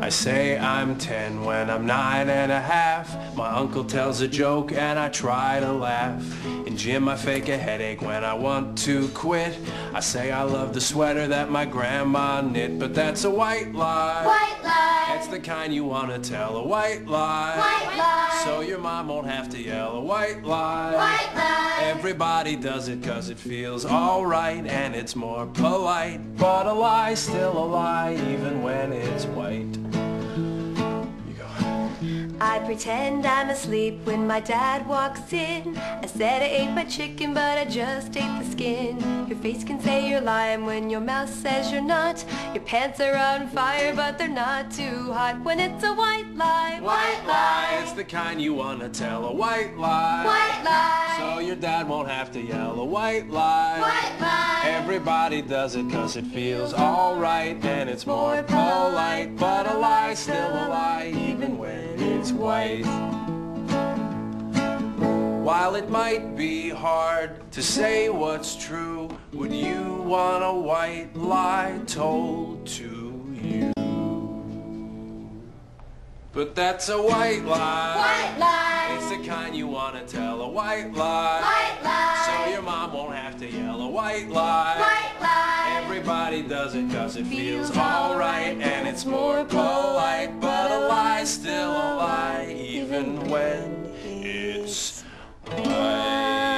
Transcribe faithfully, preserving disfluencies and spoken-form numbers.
I say I'm ten when I'm nine and a half. My uncle tells a joke and I try to laugh. In gym I fake a headache when I want to quit. I say I love the sweater that my grandma knit, but that's a white lie. White lie. It's the kind you want to tell, a white lie. White lie. So your mom won't have to yell a white lie. White lie. Everybody does it cause it feels alright and it's more polite. But a lie's still a lie even when it's white. I pretend I'm asleep when my dad walks in. I said I ate my chicken, but I just ate the skin. Your face can say you're lying when your mouth says you're not. Your pants are on fire, but they're not too hot when it's a white lie. White lie. It's the kind you want to tell, a white lie. White lie. So your dad won't have to yell a white lie. White lie. Everybody does it cause it feels alright and it's more polite. But a lie's still a lie even when it's white. While it might be hard to say what's true, would you want a white lie told to you? But that's a white lie. White lie. It's the kind you want to tell, a white lie. White lie. So your mom won't have to yell a white lie. White lie. Everybody does it cause it feels alright and it's more polite. But a lie's still a lie even when it's white.